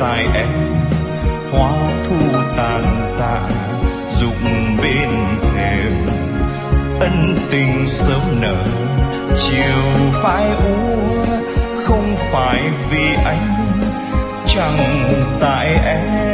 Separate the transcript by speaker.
Speaker 1: tại em. Hoa thu tàn tạ rụng bên thềm, ân tình sớm nở chiều phai úa. Không phải vì anh, chẳng tại em.